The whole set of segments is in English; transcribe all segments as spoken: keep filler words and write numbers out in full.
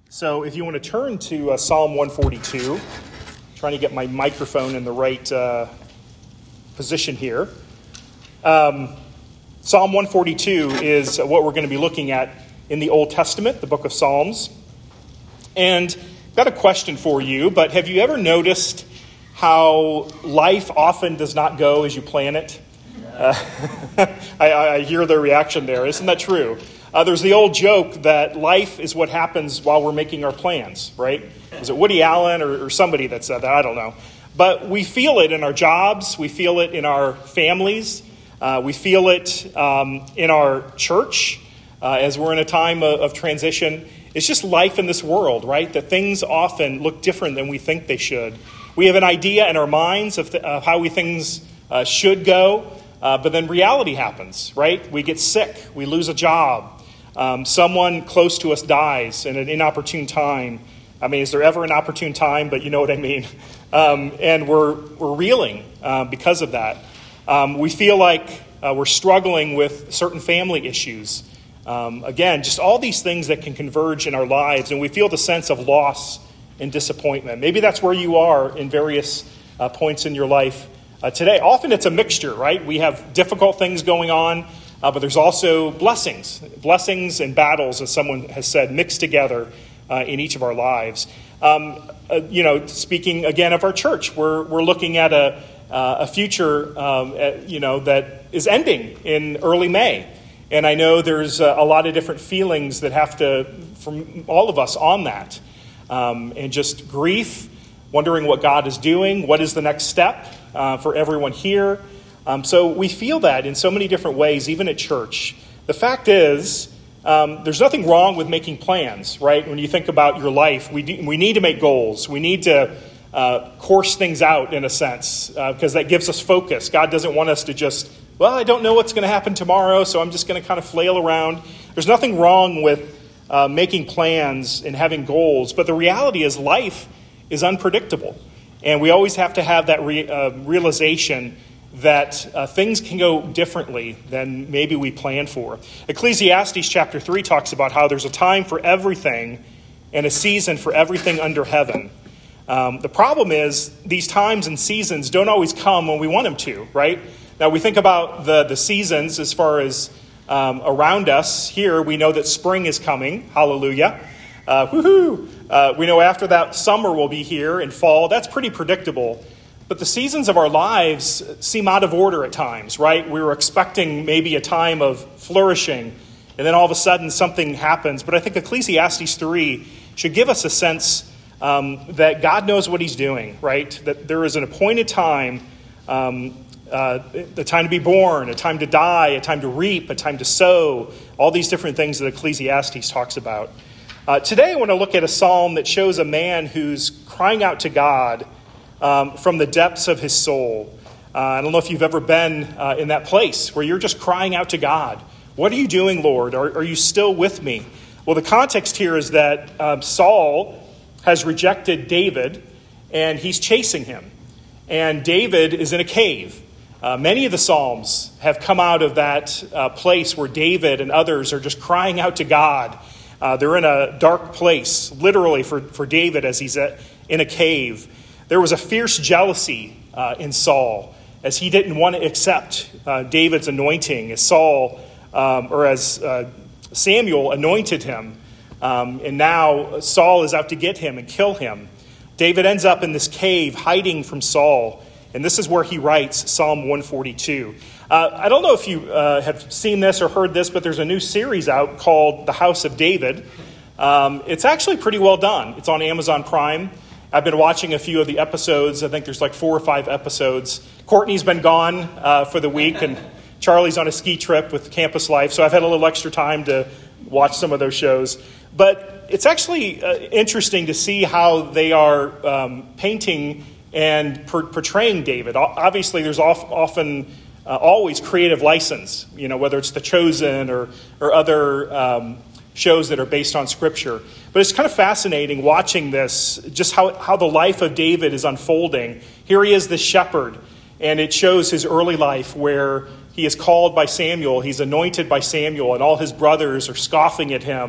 So if you want to turn to uh, Psalm one forty-two, trying to get my microphone in the right uh, position here. Um, Psalm one forty-two is what we're going to be looking at in the Old Testament, the book of Psalms. And I've got a question for you, but have you ever noticed how life often does not go as you plan it? Uh, I, I hear the reaction there. Isn't that true? Uh, there's the old joke that life is what happens while we're making our plans, right? Is it Woody Allen or, or somebody that said that? I don't know. But we feel it in our jobs. We feel it in our families. Uh, we feel it um, in our church uh, as we're in a time of, of transition. It's just life in this world, right? That things often look different than we think they should. We have an idea in our minds of, th- of how we things uh, should go, uh, but then reality happens, right? We get sick. We lose a job. Um, someone close to us dies in an inopportune time. I mean, is there ever an opportune time? But you know what I mean. Um, and we're we're reeling uh, because of that. Um, we feel like uh, we're struggling with certain family issues. Um, again, just all these things that can converge in our lives, and we feel the sense of loss and disappointment. Maybe that's where you are in various uh, points in your life uh, today. Often it's a mixture, right? We have difficult things going on. Uh, but there's also blessings, blessings and battles, as someone has said, mixed together uh, in each of our lives. Um, uh, you know, speaking again of our church, we're we're looking at a uh, a future, um, at, you know, that is ending in early May, and I know there's a, a lot of different feelings that have to, from all of us, on that, um, and just grief, wondering what God is doing, what is the next step uh, for everyone here. Um, so we feel that in so many different ways, even at church. The fact is, um, there's nothing wrong with making plans, right? When you think about your life, we do, we need to make goals. We need to uh, course things out in a sense, because uh, that gives us focus. God doesn't want us to just, well, I don't know what's going to happen tomorrow, so I'm just going to kind of flail around. There's nothing wrong with uh, making plans and having goals, but the reality is life is unpredictable. And we always have to have that re- uh, realization that uh, things can go differently than maybe we planned for. Ecclesiastes chapter three talks about how there's a time for everything and a season for everything under heaven. Um, the problem is these times and seasons don't always come when we want them to, right? Now we think about the, the seasons as far as um, around us here. We know that spring is coming. Hallelujah. Uh, woohoo. Uh, we know after that summer will be here and fall. That's pretty predictable. But the seasons of our lives seem out of order at times, right? We were expecting maybe a time of flourishing, and then all of a sudden something happens. But I think Ecclesiastes three should give us a sense um, that God knows what he's doing, right? That there is an appointed time, um, uh, a time to be born, a time to die, a time to reap, a time to sow, all these different things that Ecclesiastes talks about. Uh, today I want to look at a psalm that shows a man who's crying out to God Um, from the depths of his soul. Uh, I don't know if you've ever been uh, in that place where you're just crying out to God. What are you doing, Lord? Are, are you still with me? Well, the context here is that um, Saul has rejected David, and he's chasing him. And David is in a cave. Uh, many of the Psalms have come out of that uh, place where David and others are just crying out to God. Uh, they're in a dark place, literally, for, for David as he's at, in a cave. There was a fierce jealousy uh, in Saul as he didn't want to accept uh, David's anointing as Saul, um, or as uh, Samuel anointed him. Um, and now Saul is out to get him and kill him. David ends up in this cave hiding from Saul. And this is where he writes Psalm one forty-two. Uh, I don't know if you uh, have seen this or heard this, but there's a new series out called The House of David. Um, it's actually pretty well done. It's on Amazon Prime. I've been watching a few of the episodes. I think there's like four or five episodes. Courtney's been gone uh, for the week, and Charlie's on a ski trip with Campus Life, so I've had a little extra time to watch some of those shows. But it's actually uh, interesting to see how they are um, painting and per- portraying David. Obviously, there's off- often uh, always creative license, you know, whether it's The Chosen or, or other um shows that are based on Scripture. But it's kind of fascinating watching this, just how, how the life of David is unfolding. Here he is, the shepherd, and it shows his early life where he is called by Samuel, he's anointed by Samuel, and all his brothers are scoffing at him.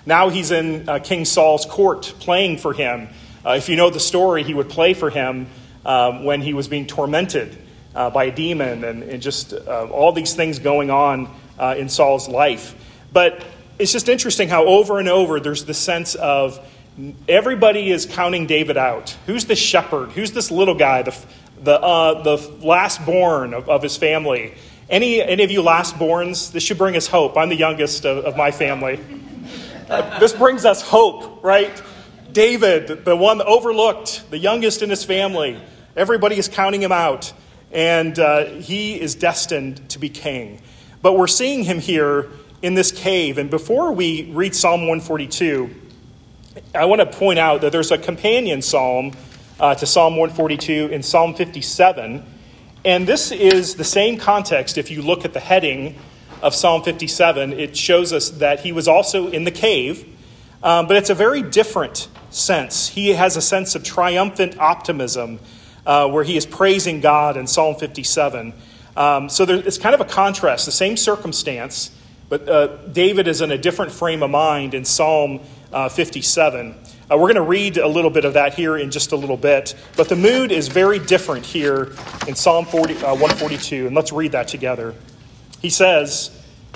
Now he's in uh, King Saul's court playing for him. Uh, if you know the story, he would play for him um, when he was being tormented uh, by a demon and, and just uh, all these things going on uh, in Saul's life. But it's just interesting how over and over there's the sense of everybody is counting David out. Who's the shepherd? Who's this little guy, the the uh, the last-born of, of his family? Any any of you last-borns? This should bring us hope. I'm the youngest of, of my family. Uh, this brings us hope, right? David, the one overlooked, the youngest in his family. Everybody is counting him out, and uh, he is destined to be king. But we're seeing him here in this cave. And before we read Psalm one forty-two, I want to point out that there's a companion psalm uh, to Psalm one forty-two in Psalm fifty-seven. And this is the same context. If you look at the heading of Psalm fifty-seven, it shows us that he was also in the cave. Um, but it's a very different sense. He has a sense of triumphant optimism uh, where he is praising God in Psalm fifty-seven. Um, so there, it's kind of a contrast, the same circumstance, but uh, David is in a different frame of mind in Psalm uh, fifty-seven. Uh, we're going to read a little bit of that here in just a little bit, but the mood is very different here in Psalm forty, uh, one forty-two, and let's read that together. He says,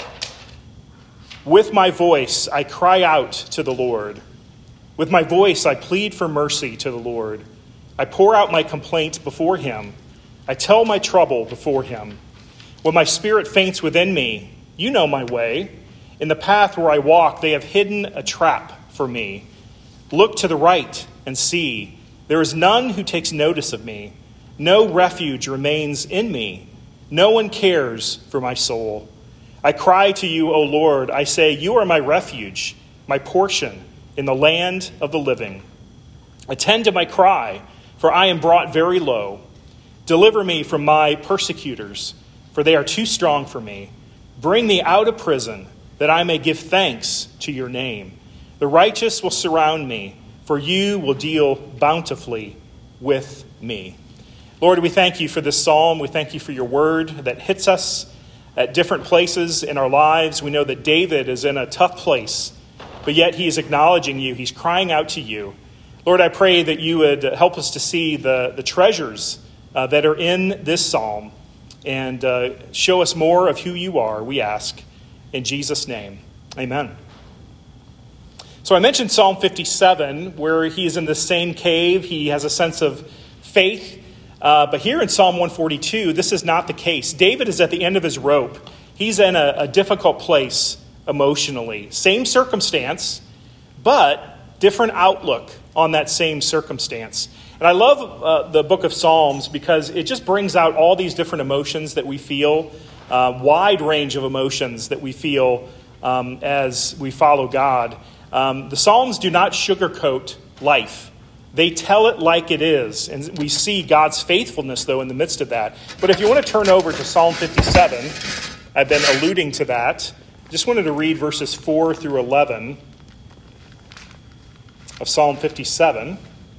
"With my voice I cry out to the Lord. With my voice I plead for mercy to the Lord. I pour out my complaint before him. I tell my trouble before him. When my spirit faints within me, you know my way. In the path where I walk, they have hidden a trap for me. Look to the right and see. There is none who takes notice of me. No refuge remains in me. No one cares for my soul. I cry to you, O Lord. I say, you are my refuge, my portion in the land of the living. Attend to my cry, for I am brought very low. Deliver me from my persecutors, for they are too strong for me. Bring me out of prison, that I may give thanks to your name. The righteous will surround me, for you will deal bountifully with me." Lord, we thank you for this psalm. We thank you for your word that hits us at different places in our lives. We know that David is in a tough place, but yet he is acknowledging you. He's crying out to you. Lord, I pray that you would help us to see the, the treasures uh, that are in this psalm and uh, show us more of who you are, we ask. In Jesus' name, amen. So I mentioned Psalm fifty-seven, where he is in the same cave. He has a sense of faith. Uh, but here in Psalm one forty-two, this is not the case. David is at the end of his rope. He's in a, a difficult place emotionally. Same circumstance, but different outlook on that same circumstance. And I love uh, the book of Psalms because it just brings out all these different emotions that we feel, uh, wide range of emotions that we feel um, as we follow God. Um, the Psalms do not sugarcoat life. They tell it like it is. And we see God's faithfulness, though, in the midst of that. But if you want to turn over to Psalm fifty-seven, I've been alluding to that. Just wanted to read verses four through eleven of Psalm fifty-seven.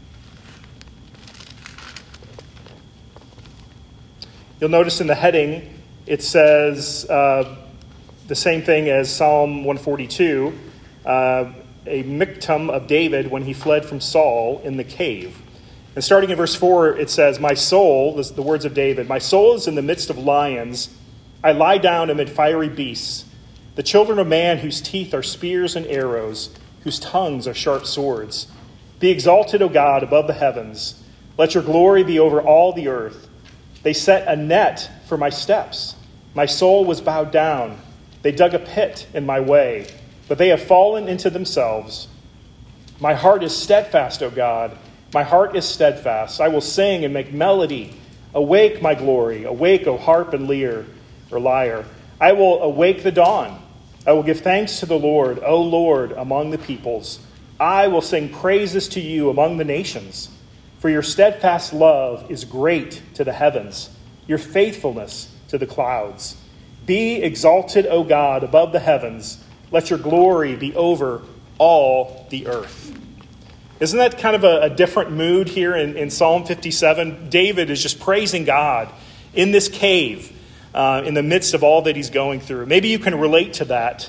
You'll notice in the heading, it says uh, the same thing as Psalm one forty-two, uh, a miktam of David when he fled from Saul in the cave. And starting in verse four, it says, "My soul," this is the words of David, "my soul is in the midst of lions. I lie down amid fiery beasts, the children of man whose teeth are spears and arrows, whose tongues are sharp swords. Be exalted, O God, above the heavens. Let your glory be over all the earth. They set a net for my steps. My soul was bowed down. They dug a pit in my way, but they have fallen into themselves. My heart is steadfast, O God. My heart is steadfast. I will sing and make melody. Awake, my glory. Awake, O harp and lyre, or lyre. I will awake the dawn. I will give thanks to the Lord, O Lord, among the peoples. I will sing praises to you among the nations. For your steadfast love is great to the heavens, your faithfulness to the clouds. Be exalted, O God, above the heavens. Let your glory be over all the earth." Isn't that kind of a, a different mood here in, in Psalm fifty-seven? David is just praising God in this cave, uh, in the midst of all that he's going through. Maybe you can relate to that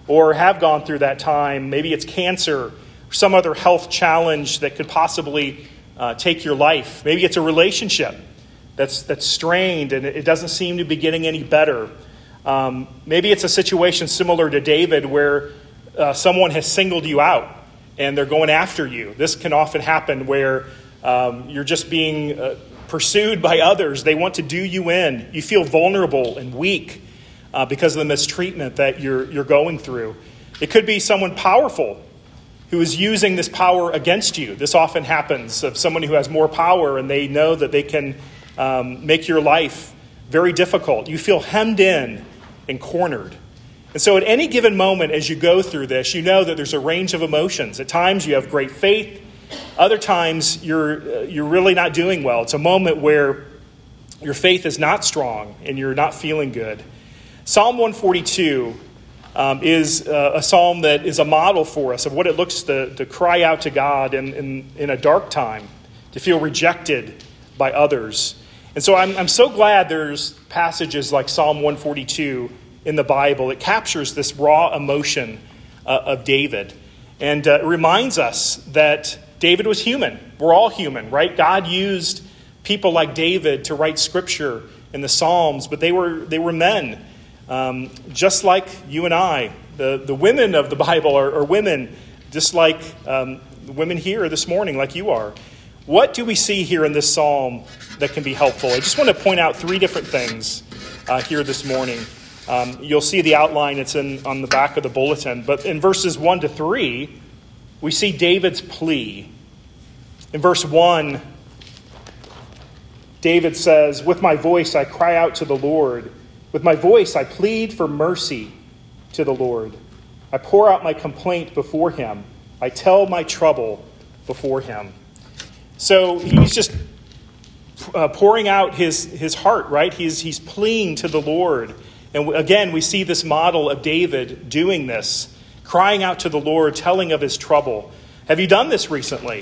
or have gone through that time. Maybe it's cancer or some other health challenge that could possibly uh, take your life. Maybe it's a relationship that's that's strained and it doesn't seem to be getting any better. Um, maybe it's a situation similar to David where uh, someone has singled you out and they're going after you. This can often happen where um, you're just being uh, pursued by others. They want to do you in. You feel vulnerable and weak uh, because of the mistreatment that you're you're going through. It could be someone powerful who is using this power against you. This often happens of someone who has more power and they know that they can um, make your life very difficult. You feel hemmed in and cornered. And so at any given moment as you go through this, you know that there's a range of emotions. At times you have great faith. Other times you're uh, you're really not doing well. It's a moment where your faith is not strong and you're not feeling good. Psalm one forty-two um, is uh, a psalm that is a model for us of what it looks to, to cry out to God in, in, in a dark time, to feel rejected by others. And so I'm, I'm so glad there's passages like Psalm one forty-two in the Bible. It captures this raw emotion uh, of David. And uh, it reminds us that David was human. We're all human, right? God used people like David to write scripture in the Psalms, but they were they were men, um, just like you and I. The, the women of the Bible are, are women, just like um, the women here this morning, like you are. What do we see here in this psalm that can be helpful? I just want to point out three different things uh, here this morning. Um, you'll see the outline. It's in on the back of the bulletin. But in verses one to three, we see David's plea. In verse one, David says, "With my voice I cry out to the Lord. With my voice I plead for mercy to the Lord. I pour out my complaint before him. I tell my trouble before him." So he's just uh, pouring out his, his heart, right? He's, he's pleading to the Lord. And again, we see this model of David doing this, crying out to the Lord, telling of his trouble. Have you done this recently?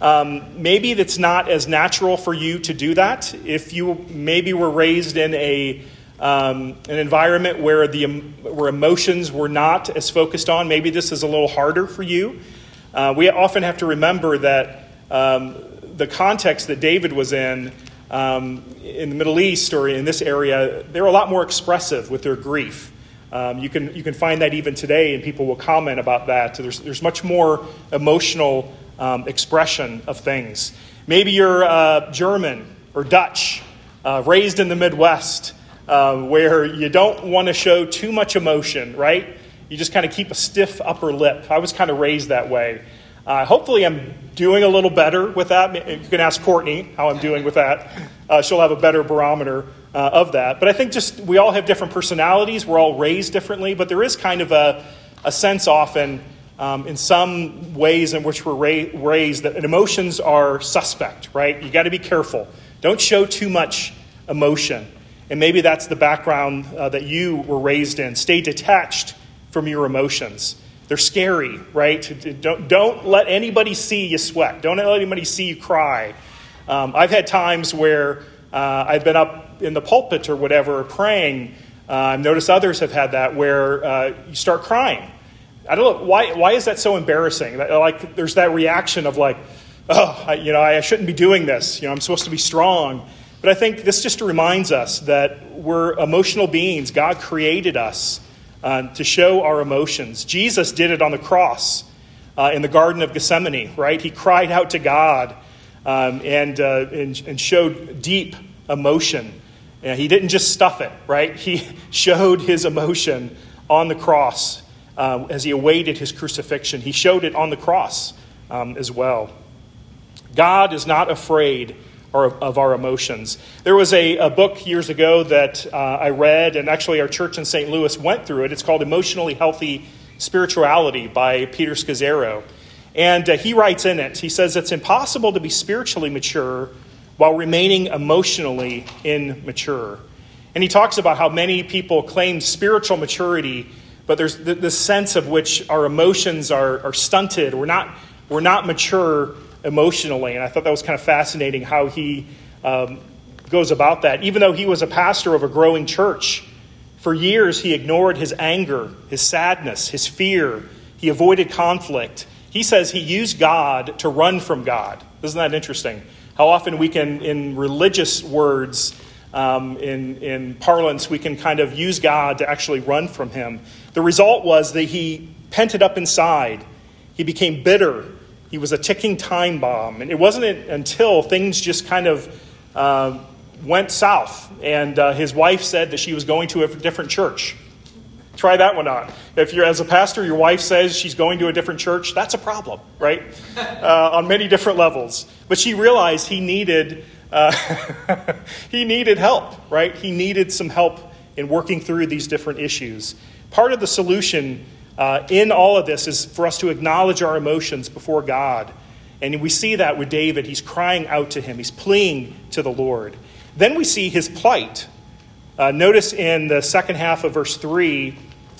Um, maybe it's not as natural for you to do that. If you maybe were raised in a um, an environment where the where emotions were not as focused on, maybe this is a little harder for you. Uh, we often have to remember that um, the context that David was in, um, in the Middle East or in this area, they're a lot more expressive with their grief. Um, you can you can find that even today, and people will comment about that. There's there's much more emotional um, expression of things. Maybe you're uh, German or Dutch, uh, raised in the Midwest, uh, where you don't want to show too much emotion, right? You just kind of keep a stiff upper lip. I was kind of raised that way. Uh, hopefully I'm doing a little better with that. You can ask Courtney how I'm doing with that. Uh, she'll have a better barometer uh, of that. But I think just we all have different personalities. We're all raised differently. But there is kind of a, a sense often um, in some ways in which we're ra- raised that emotions are suspect, right? You got to be careful. Don't show too much emotion. And maybe that's the background uh, that you were raised in. Stay detached from your emotions. They're scary, right? Don't, don't let anybody see you sweat. Don't let anybody see you cry. Um, I've had times where uh, I've been up in the pulpit or whatever praying. Uh, I've noticed others have had that where uh, you start crying. I don't know, why Why is that so embarrassing? Like, there's that reaction of like, oh, I, you know, I shouldn't be doing this. You know, I'm supposed to be strong. But I think this just reminds us that we're emotional beings. God created us Uh, to show our emotions. Jesus did it on the cross uh, in the Garden of Gethsemane, right? He cried out to God um, and, uh, and and showed deep emotion. Uh, he didn't just stuff it, right? He showed his emotion on the cross uh, as he awaited his crucifixion. He showed it on the cross um, as well. God is not afraid of our emotions. There was a, a book years ago that uh, I read, and actually our church in Saint Louis went through it. It's called Emotionally Healthy Spirituality by Peter Scazzero. And uh, he writes in it, he says, it's impossible to be spiritually mature while remaining emotionally immature. And he talks about how many people claim spiritual maturity, but there's the, the sense of which our emotions are, are stunted. We're not, we're not mature emotionally. And I thought that was kind of fascinating how he um, goes about that. Even though he was a pastor of a growing church, For years, he ignored his anger, his sadness, his fear. He avoided conflict. He says he used God to run from God. Isn't that interesting? How often we can, in religious words, um, in, in parlance, we can kind of use God to actually run from him. The result was that he pent it up inside. He became bitter. He was a ticking time bomb. And it wasn't until things just kind of uh, went south and uh, his wife said that she was going to a different church. Try that one on. If you're, as a pastor, your wife says she's going to a different church, that's a problem, right? Uh, on many different levels. But she realized he needed, uh, he needed help, right? He needed some help in working through these different issues. Part of the solution uh, in all of this is for us to acknowledge our emotions before God. And we see that with David. He's crying out to him. He's pleading to the Lord. Then we see his plight. Uh, notice in the second half of verse three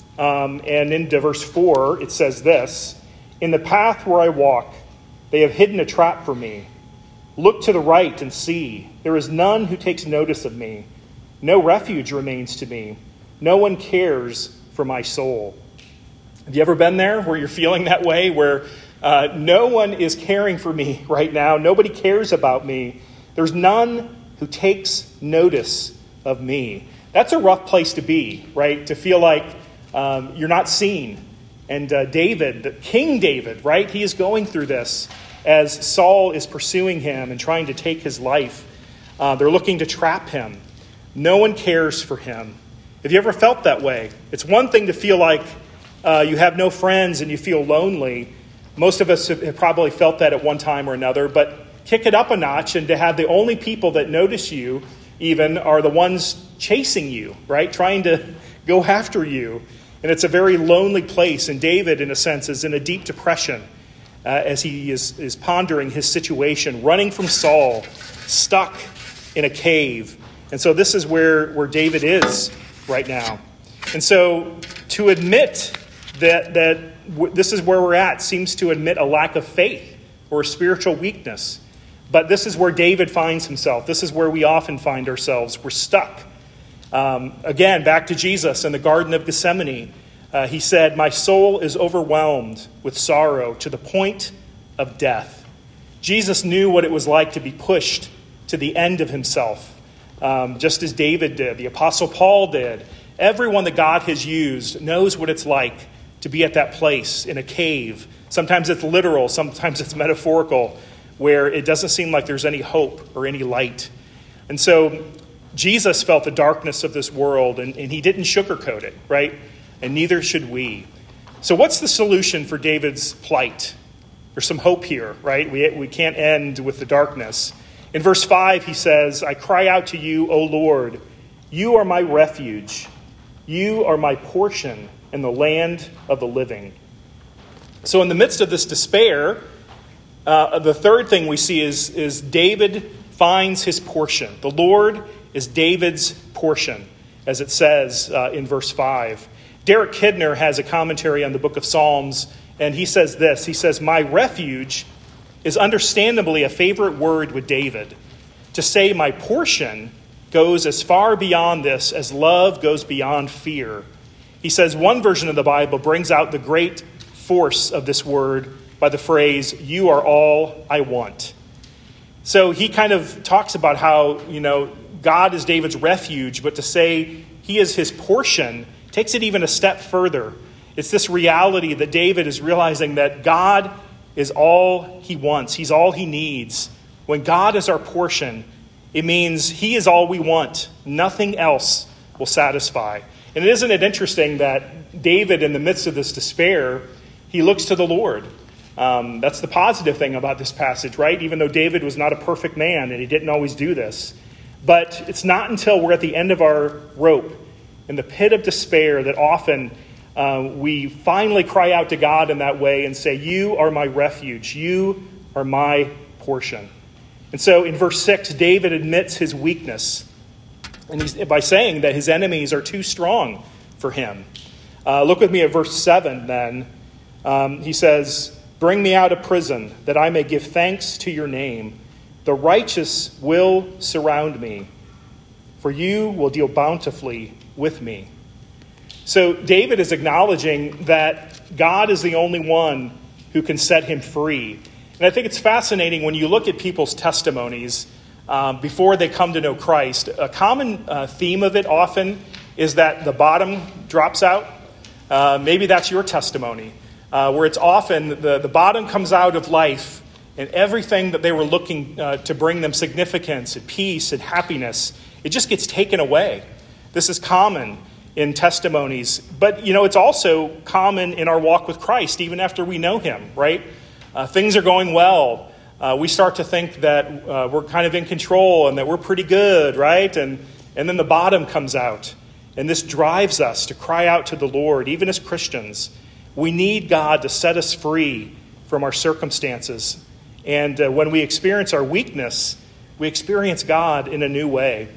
um, and into verse four, it says this, "In the path where I walk, they have hidden a trap for me. Look to the right and see. There is none who takes notice of me. No refuge remains to me. No one cares for my soul." Have you ever been there where you're feeling that way, where uh, no one is caring for me right now? Nobody cares about me. There's none who takes notice of me. That's a rough place to be, right? To feel like um, you're not seen. And uh, David, King David, right? He is going through this as Saul is pursuing him and trying to take his life. Uh, they're looking to trap him. No one cares for him. Have you ever felt that way? It's one thing to feel like uh, you have no friends and you feel lonely. Most of us have probably felt that at one time or another, but kick it up a notch and to have the only people that notice you even are the ones chasing you, right? Trying to go after you. And it's a very lonely place. And David, in a sense, is in a deep depression uh, as he is, is pondering his situation, running from Saul, stuck in a cave. And so this is where, where David is right now. And so to admit that, that w- this is where we're at seems to admit a lack of faith or a spiritual weakness. But this is where David finds himself. This is where we often find ourselves. We're stuck. Um, again, back to Jesus in the Garden of Gethsemane. Uh, he said, "My soul is overwhelmed with sorrow to the point of death." Jesus knew what it was like to be pushed to the end of himself, um, just as David did, the Apostle Paul did. Everyone that God has used knows what it's like to be at that place in a cave. Sometimes it's literal, sometimes it's metaphorical, where it doesn't seem like there's any hope or any light. And so Jesus felt the darkness of this world, and, and he didn't sugarcoat it, right? And neither should we. So what's the solution for David's plight? There's some hope here, right? We, we can't end with the darkness. In verse five, he says, "I cry out to you, O Lord. You are my refuge. You are my portion in the land of the living." So in the midst of this despair, Uh, the third thing we see is, is David finds his portion. The Lord is David's portion, as it says uh, in verse five. Derek Kidner has a commentary on the book of Psalms, and he says this. He says, "My refuge is understandably a favorite word with David. To say my portion goes as far beyond this as love goes beyond fear." He says one version of the Bible brings out the great force of this word by the phrase, "You are all I want." So he kind of talks about how, you know, God is David's refuge, but to say he is his portion takes it even a step further. It's this reality that David is realizing that God is all he wants. He's all he needs. When God is our portion, it means he is all we want. Nothing else will satisfy. And isn't it interesting that David, in the midst of this despair, he looks to the Lord. Um, that's the positive thing about this passage, right? Even though David was not a perfect man and he didn't always do this. But it's not until we're at the end of our rope, in the pit of despair, that often uh, we finally cry out to God in that way and say, "You are my refuge. You are my portion." And so in verse six, David admits his weakness, and he's, by saying that his enemies are too strong for him. Uh, look with me at verse seven then. Um, he says, "Bring me out of prison, that I may give thanks to your name. The righteous will surround me, for you will deal bountifully with me." So David is acknowledging that God is the only one who can set him free. And I think it's fascinating when you look at people's testimonies um, before they come to know Christ. A common uh, theme of it often is that the bottom drops out. Uh, maybe that's your testimony, uh, where it's often the, the bottom comes out of life and everything that they were looking uh, to bring them significance and peace and happiness, it just gets taken away. This is common in testimonies. But, you know, it's also common in our walk with Christ, even after we know him, right? Uh, things are going well. Uh, we start to think that uh, we're kind of in control and that we're pretty good, right? And, and then the bottom comes out. And this drives us to cry out to the Lord, even as Christians. We need God to set us free from our circumstances. And uh, when we experience our weakness, we experience God in a new way.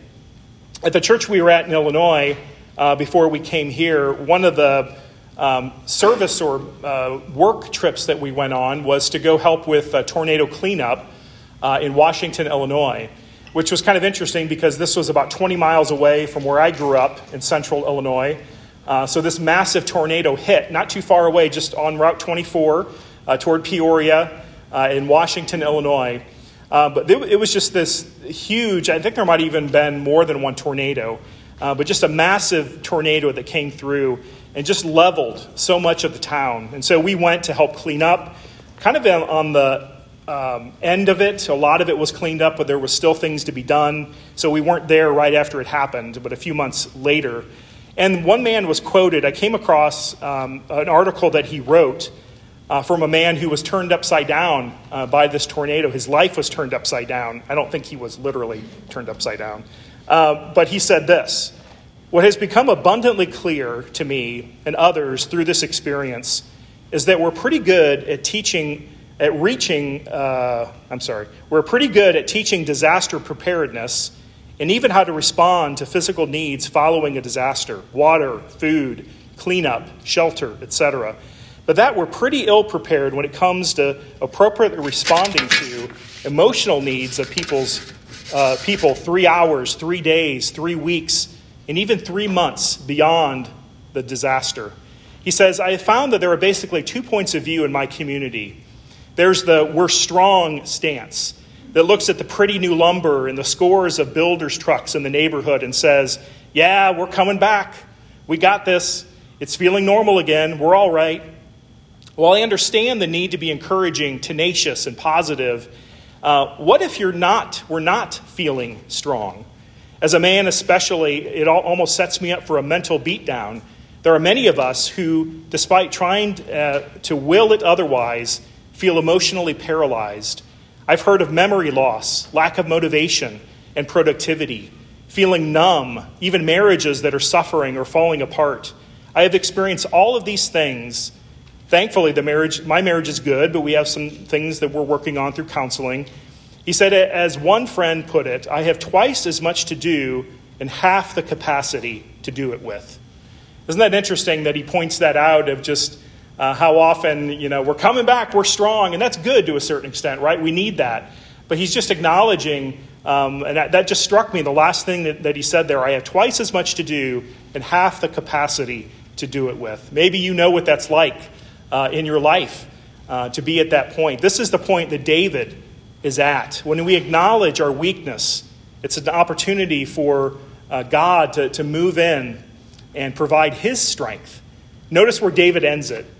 At the church we were at in Illinois, uh, before we came here, one of the um, service or uh, work trips that we went on was to go help with uh, tornado cleanup uh, in Washington, Illinois, which was kind of interesting because this was about twenty miles away from where I grew up in central Illinois. Uh, so this massive tornado hit not too far away, just on Route twenty-four uh, toward Peoria uh, in Washington, Illinois. Uh, but it was just this huge, I think there might have even been more than one tornado, uh, but just a massive tornado that came through and just leveled so much of the town. And so we went to help clean up, kind of on the um, end of it. A lot of it was cleaned up, but there was still things to be done. So we weren't there right after it happened, but a few months later. And one man was quoted. I came across um, an article that he wrote Uh, from a man who was turned upside down uh, by this tornado. His life was turned upside down. I don't think he was literally turned upside down. Uh, but he said this: "What has become abundantly clear to me and others through this experience is that we're pretty good at teaching, at reaching, uh, I'm sorry, we're pretty good at teaching disaster preparedness and even how to respond to physical needs following a disaster: water, food, cleanup, shelter, et cetera. But that we're pretty ill prepared when it comes to appropriately responding to emotional needs of people's uh, people three hours, three days, three weeks, and even three months beyond the disaster." He says, "I have found that there are basically two points of view in my community. There's the we're strong stance that looks at the pretty new lumber and the scores of builders' trucks in the neighborhood and says, yeah, we're coming back. We got this. It's feeling normal again. We're all right. While I understand the need to be encouraging, tenacious, and positive, uh, what if you're not, we're not feeling strong? As a man especially, it all, almost sets me up for a mental beatdown. There are many of us who, despite trying uh, to will it otherwise, feel emotionally paralyzed. I've heard of memory loss, lack of motivation and productivity, feeling numb, even marriages that are suffering or falling apart. I have experienced all of these things. Thankfully, the marriage, my marriage is good, but we have some things that we're working on through counseling. He said, as one friend put it, I have twice as much to do and half the capacity to do it with. Isn't that interesting that he points that out of just uh, how often, you know, we're coming back, we're strong, and that's good to a certain extent, right? We need that. But he's just acknowledging, um, and that, that just struck me, the last thing that, that he said there, I have twice as much to do and half the capacity to do it with. Maybe you know what that's like. Uh, in your life, uh, to be at that point. This is the point that David is at. When we acknowledge our weakness, it's an opportunity for uh, God to, to move in and provide his strength. Notice where David ends it.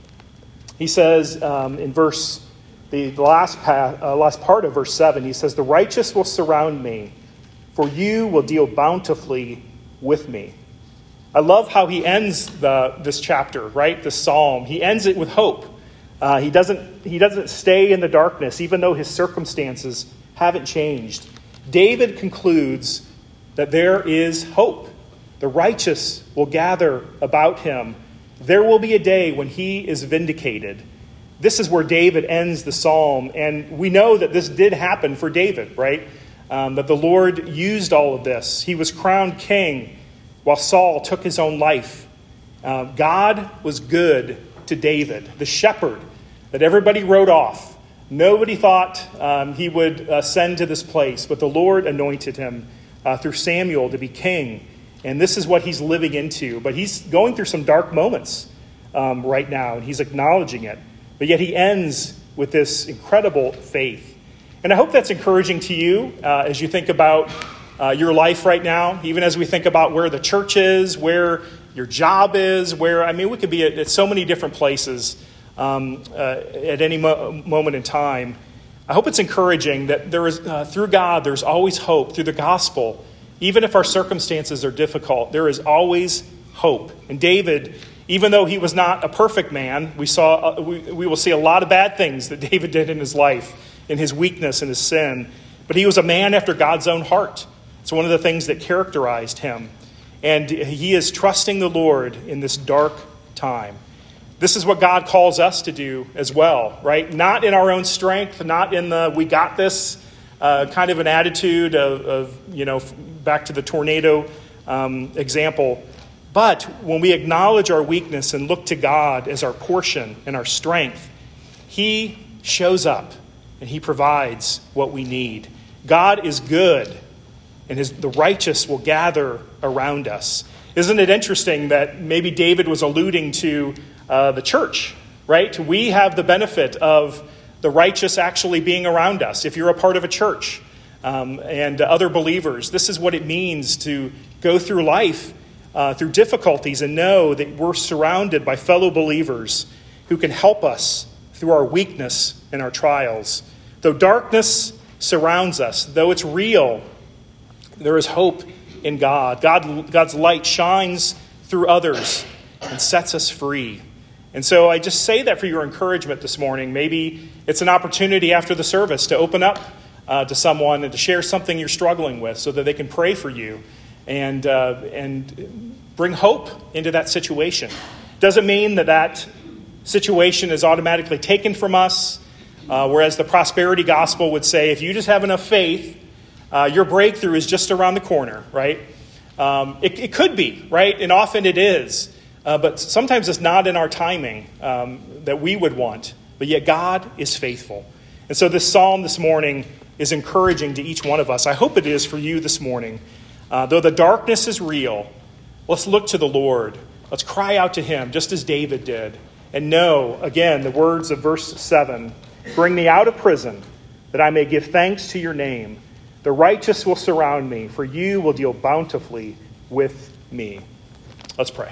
He says um, in verse, the, the last, pa- uh, last part of verse seven, he says, the righteous will surround me, for you will deal bountifully with me. I love how he ends the, this chapter, right? This psalm. He ends it with hope. Uh, he doesn't, he doesn't stay in the darkness, even though his circumstances haven't changed. David concludes that there is hope. The righteous will gather about him. There will be a day when he is vindicated. This is where David ends the psalm. And we know that this did happen for David, right? Um, that the Lord used all of this. He was crowned king while Saul took his own life. Uh, God was good to David, the shepherd that everybody wrote off. Nobody thought um, he would uh, send to this place, but the Lord anointed him uh, through Samuel to be king. And this is what he's living into. But he's going through some dark moments um, right now, and he's acknowledging it. But yet he ends with this incredible faith. And I hope that's encouraging to you uh, as you think about uh, your life right now, even as we think about where the church is, where your job is, where, I mean, we could be at, at so many different places um, uh, at any mo- moment in time. I hope it's encouraging that there is, uh, through God, there's always hope. Through the gospel, even if our circumstances are difficult, there is always hope. And David, even though he was not a perfect man, we saw uh, we, we will see a lot of bad things that David did in his life, in his weakness and his sin. But he was a man after God's own heart. It's one of the things that characterized him. And he is trusting the Lord in this dark time. This is what God calls us to do as well, right? Not in our own strength, not in the we got this uh, kind of an attitude of, of, you know, back to the tornado um, example. But when we acknowledge our weakness and look to God as our portion and our strength, he shows up and he provides what we need. God is good, and his, the righteous will gather around us. Isn't it interesting that maybe David was alluding to uh, the church, right? We have the benefit of the righteous actually being around us. If you're a part of a church um, and other believers, this is what it means to go through life uh, through difficulties and know that we're surrounded by fellow believers who can help us through our weakness and our trials. Though darkness surrounds us, though it's real, there is hope in God. God. God's light shines through others and sets us free. And so I just say that for your encouragement this morning. Maybe it's an opportunity after the service to open up uh, to someone and to share something you're struggling with so that they can pray for you and uh, and bring hope into that situation. Doesn't mean that that situation is automatically taken from us, uh, whereas the prosperity gospel would say if you just have enough faith, Uh, your breakthrough is just around the corner, right? Um, it, it could be, right? And often it is. Uh, but sometimes it's not in our timing um, that we would want. But yet God is faithful. And so this psalm this morning is encouraging to each one of us. I hope it is for you this morning. Uh, though the darkness is real, let's look to the Lord. Let's cry out to him, just as David did. And know, again, the words of verse seven, bring me out of prison, that I may give thanks to your name. The righteous will surround me, for you will deal bountifully with me. Let's pray.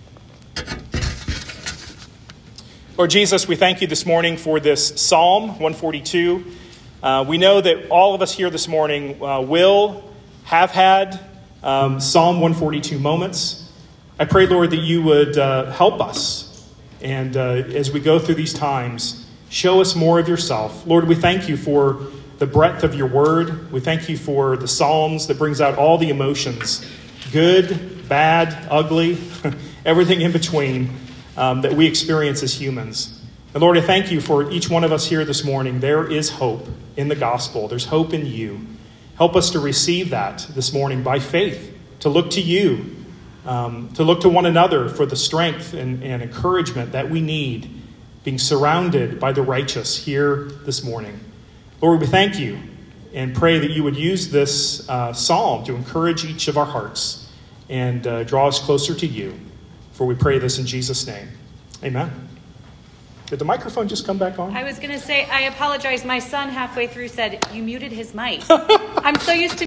Lord Jesus, we thank you this morning for this Psalm one forty-two. Uh, we know that all of us here this morning uh, will have had um, Psalm one forty-two moments. I pray, Lord, that you would uh, help us. And uh, as we go through these times, show us more of yourself. Lord, we thank you for the breadth of your word. We thank you for the Psalms that brings out all the emotions, good, bad, ugly, everything in between um, that we experience as humans. And Lord, I thank you for each one of us here this morning. There is hope in the gospel. There's hope in you. Help us to receive that this morning by faith, to look to you, um, to look to one another for the strength and, and encouragement that we need, being surrounded by the righteous here this morning. Lord, we thank you and pray that you would use this uh, psalm to encourage each of our hearts and uh, draw us closer to you. For we pray this in Jesus' name. Amen. Did the microphone just come back on? I was going to say, I apologize. My son halfway through said, you muted his mic. I'm so used to